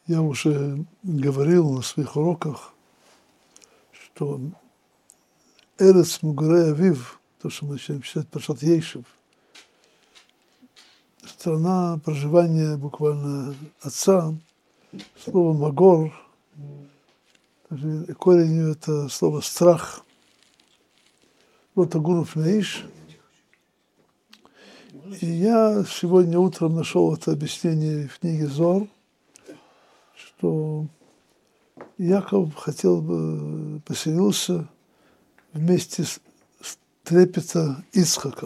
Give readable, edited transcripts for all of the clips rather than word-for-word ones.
Я уже говорил на своих уроках, что Эрец Мугарей Авив, то, что мы начинаем читать Паршат Ейшев, страна проживания буквально отца, слово Магор, корень ее это слово страх, вот Агуров Наиш. И я сегодня утром нашел это объяснение в книге Зор, что Яков хотел бы поселился вместе с трепета Ицхака.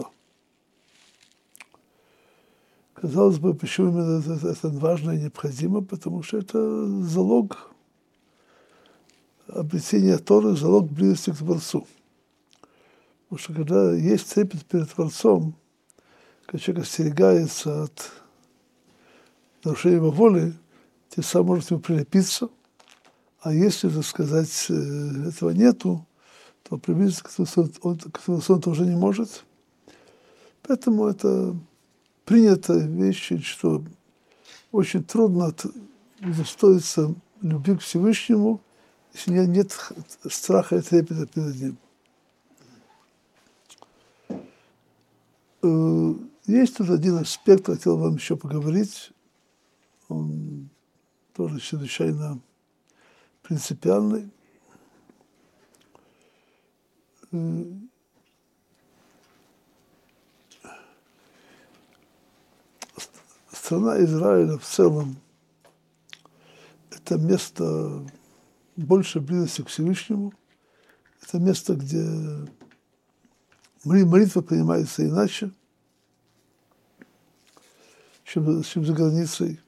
Казалось бы, почему именно это важно и необходимо, потому что это залог обретения Торы, залог близости к Творцу. Потому что когда есть трепет перед Творцом, когда человек остерегается от нарушения его воли, тем самым может ему прилепиться. А если, так сказать, этого нету, то приблизиться к Творцу он тоже не может. Поэтому это принятая вещь, что очень трудно удостоиться любви к Всевышнему, если нет страха и трепета перед Ним. Есть тут один аспект, хотел вам еще поговорить. Он тоже чрезвычайно принципиальный. Страна Израиля в целом – это место больше близости к Всевышнему. Это место, где молитва принимается иначе, чем за границей.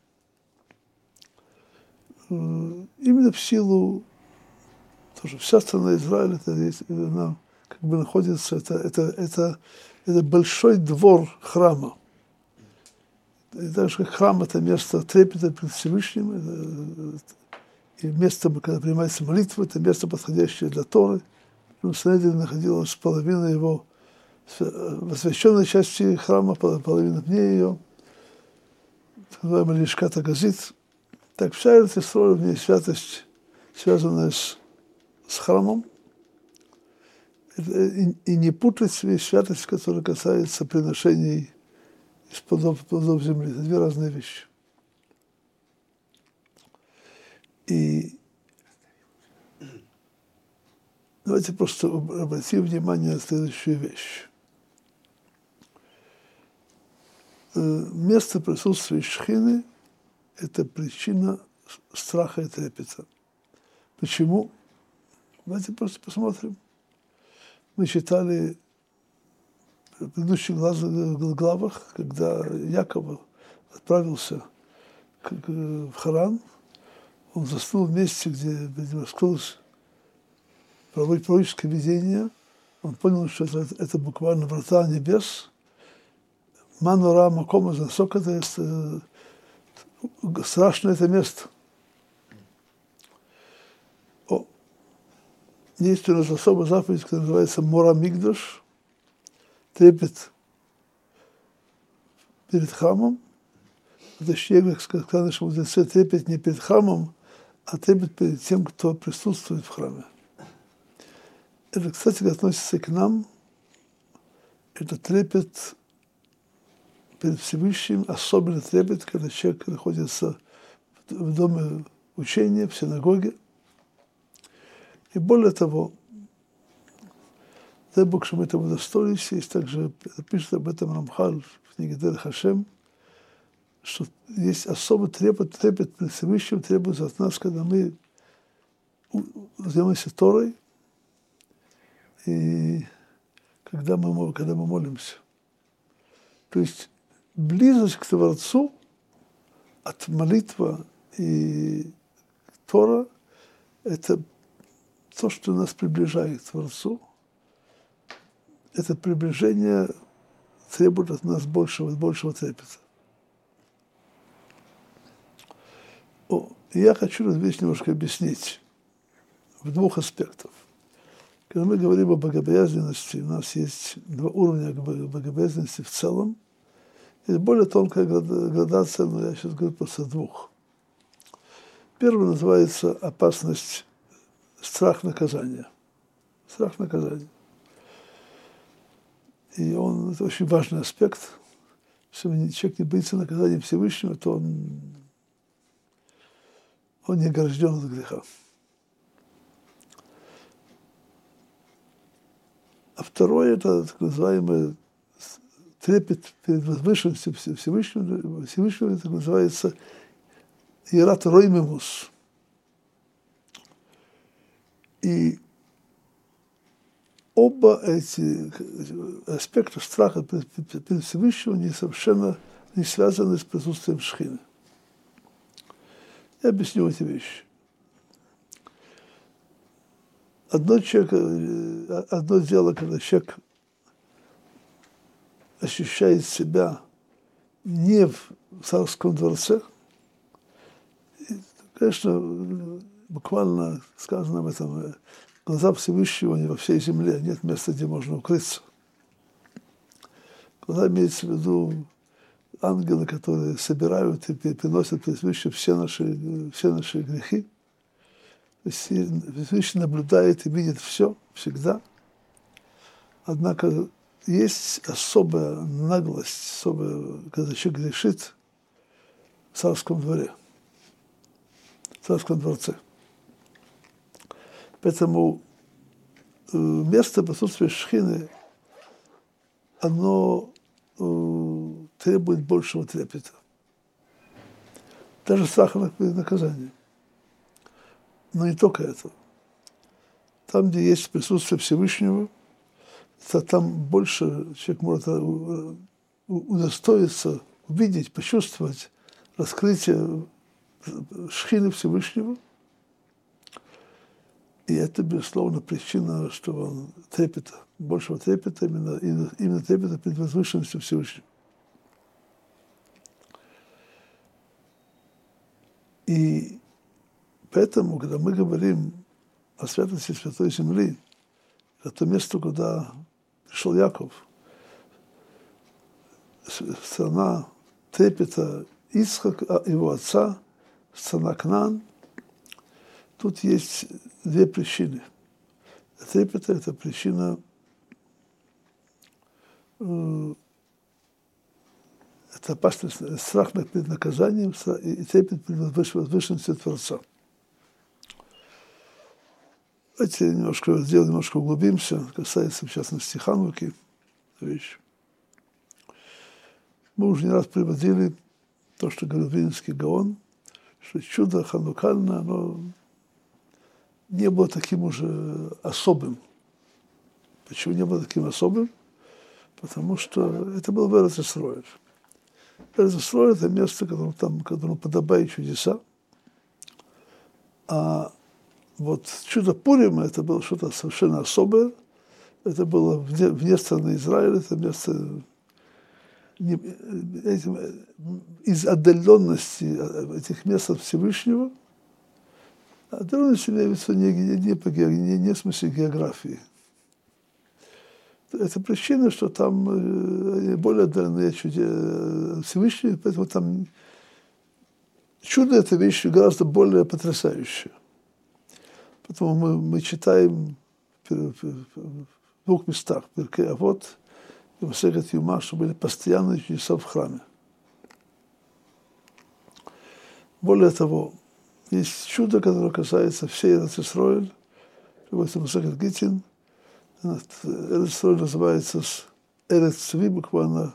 Именно в силу, тоже вся страна Израиля, она как бы находится, это большой двор храма. И так же, как храм – это место трепета перед Всевышним, и место, когда принимается молитва, это место, подходящее для Торы. В Санедрине находилась половина его, в освященной части храма, половина вне ее, так называемая Лишкат Агазит. Так вся эта история, в ней святость, связанная с храмом, и не путать себе святость, которая касается приношений из плодов земли. Это две разные вещи. И давайте просто обратим внимание на следующую вещь. Место присутствия Шхины – это причина страха и трепета. Почему? Давайте просто посмотрим. Мы читали в предыдущих главах, когда Яков отправился в Харан, он застыл в месте, где раскрылось пророческое видение. Он понял, что это буквально врата небес. Манура Макома, насколько это страшное это место. Есть у нас особая заповедь, которая называется Мора Мигдаш, трепет перед храмом. Точнее, как сказали наши мудрецы, трепет не перед храмом, а трепет перед тем, кто присутствует в храме. Это, кстати, относится к нам. Это трепет перед Всевышним, особенно трепет, когда человек находится в доме учения, в синагоге. И более того, дай Бог, что мы этого удостоились, есть также, пишет об этом Рамхаль в книге Дерех Хашем, что есть особый трепет перед Всевышним, требуется от нас, когда мы занимаемся Торой, и когда мы молимся. То есть близость к Творцу от молитвы и Тора – это то, что нас приближает к Творцу. Это приближение требует от нас большего трепета. Я хочу эту вещь немножко объяснить в двух аспектах. Когда мы говорим о богобоязненности, у нас есть два уровня богобоязненности в целом. Есть более тонкая градация, но я сейчас говорю просто о двух. Первое называется опасность, страх наказания. Страх наказания. И это очень важный аспект. Если человек не боится наказания Всевышнего, то он не огражден от греха. А второе – это так называемый трепет перед возвышенностью Всевышнего, это называется ират роймемус. И оба эти аспекта страха перед Всевышним, они совершенно не связаны с присутствием шхины. Я объясню эти вещи. Одно дело, когда человек ощущает себя не в царском дворце. И, конечно, буквально сказано об этом, глаза Всевышнего не во всей земле, нет места, где можно укрыться. Глаза имеется в виду ангелы, которые собирают и приносят перед Всевышним все наши грехи. Всевышний наблюдает и видит все, всегда. Однако есть особая наглость, когда человек грешит в царском дворе, в царском дворце. Поэтому место присутствия шхины, оно требует большего трепета. Даже страха наказания. Но не только это. Там, где есть присутствие Всевышнего, там больше человек может удостоиться, увидеть, почувствовать раскрытие шхины Всевышнего. И это, безусловно, причина, что он трепета, большего трепета, именно трепета перед возвышенностью Всевышнего. И поэтому, когда мы говорим о святости Святой Земли, это место, куда пришел Яков, страна трепета Ицхака, его отца, страна Кнаан, тут есть две причины. Трепета – это причина это опасность, страх перед наказанием и трепет перед возвышенностью Творца. Давайте немножко углубимся, касается, в частности, Хануки. Вещь. Мы уже не раз приводили то, что говорил Вильнюсский Гаон, что чудо ханукальное, оно не было таким уже особым. Почему не было таким особым? Потому что это был Эрец-Исроэль. Эрец-Исроэль – это место, которому подобают чудеса. А вот чудо Пурима – это было что-то совершенно особое. Это было вне страны Израиля, это место из отдаленности этих мест от Всевышнего. Отдаленность имеется не в смысле географии. Это причина, что там более отдаленные Всевышние, поэтому там чудо – это вещь гораздо более потрясающая. Поэтому мы читаем в двух местах, Перкей Авот и Масехет Юма, что были постоянные чудеса в храме. Более того, есть чудо, которое касается всей Эрец-Исроэль, приводится Масехет Гитин. Эрец-Исроэль называется Эрец-Цви, буквально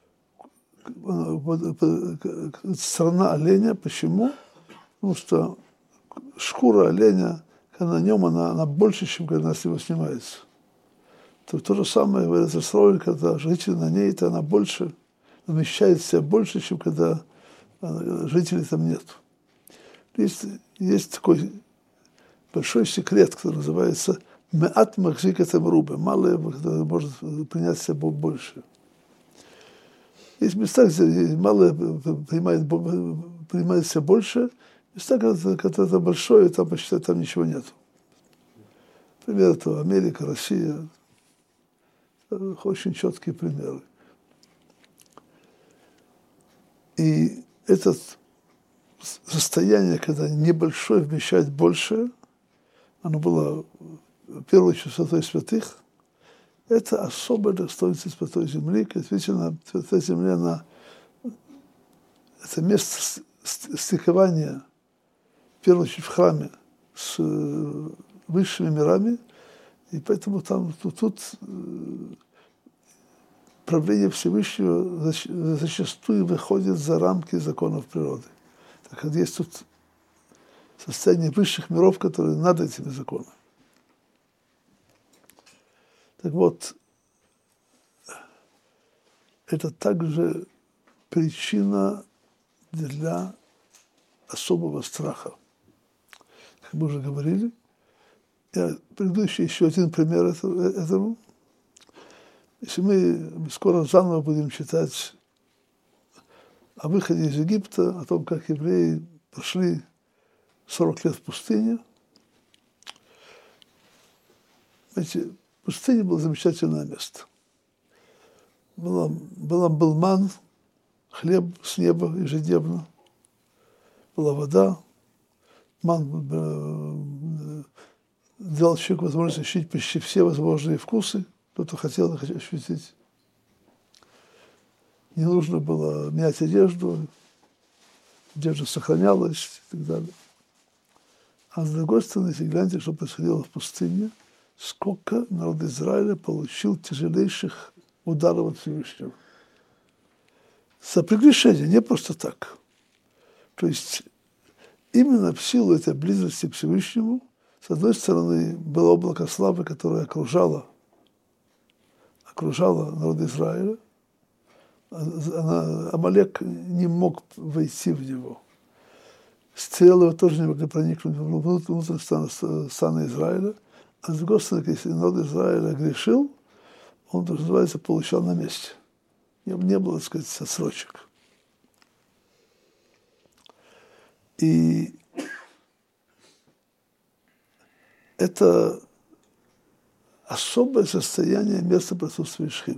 страна оленя. Почему? Потому что шкура оленя, когда на нем она больше, чем когда она с него снимается. То же самое в Эрец-Исроэль, когда жители на ней, то она больше, вмещает в себя больше, чем когда жителей там нет. Есть такой большой секрет, который называется «Меат махзик эт мруба», малое, которое может принять в себя больше. Есть места, где малое принимает в себя больше, места, когда это большое, там почти там ничего нет. Например, это Америка, Россия. Очень четкие примеры. И этот состояние, когда небольшое вмещает большее, оно было в первую очередь святой святых, это особое достоинство Святой Земли, действительно, Святая Земля, она, это место стыкования, в первую очередь в храме, с высшими мирами, и поэтому там тут правление Всевышнего зачастую выходит за рамки законов природы. Так как есть тут состояние высших миров, которые над этими законами. Так вот, это также причина для особого страха. Как мы уже говорили, я приведу еще один пример этому. Если мы скоро заново будем читать о выходе из Египта, о том, как евреи прошли 40 лет в пустыне. Знаете, пустыня было замечательное место. Был ман, хлеб с неба ежедневно, была вода, ман дал человеку возможность ощутить почти все возможные вкусы, кто-то хотел ощутить. Не нужно было менять одежду, одежда сохранялась и так далее. А с другой стороны, если гляньте, что происходило в пустыне, сколько народ Израиля получил тяжелейших ударов от Всевышнего. За прегрешение, не просто так. То есть именно в силу этой близости к Всевышнему, с одной стороны, было облако славы, которое окружало народ Израиля. Амалек не мог войти в него. Стрелы тоже не могли проникнуть внутрь стана Израиля. А с другой стороны, если народ Израиля грешил, он, что называется, получал на месте. Не было, так сказать, отсрочек. И это особое состояние места присутствия Шхины.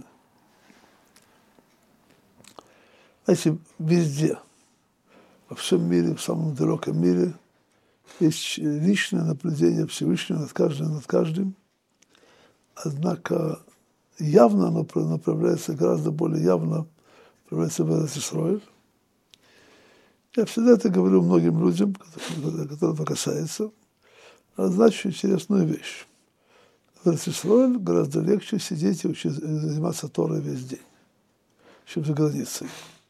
Знаете, везде, во всем мире, в самом далеком мире, есть личное наблюдение Всевышнего над каждым. Однако явно оно проявляется, гораздо более явно проявляется в Эрец-Исроэль. Я всегда это говорю многим людям, которым это касается. Значит, интересную вещь. В Эрец-Исроэль гораздо легче сидеть и заниматься Торой весь день, чем за границей.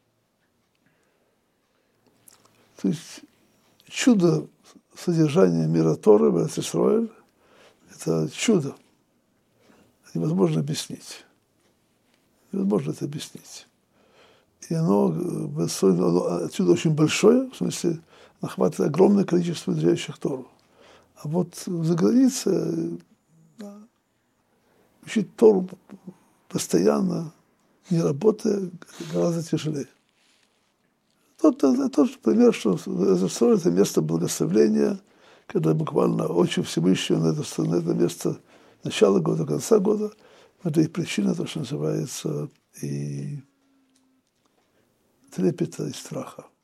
То есть чудо содержания мира Торы в Эрец-Исроэль – это чудо. Невозможно объяснить. Невозможно это объяснить. И оно отсюда очень большое, в смысле, охватывает огромное количество изучающих Тору. А вот за границей учить Тору постоянно, не работая, гораздо тяжелее. Это тот пример, что это место благословения, когда буквально очень Всевышнего на это место начала года, конца года. Это и причина, то, что называется, и трепета, и страха.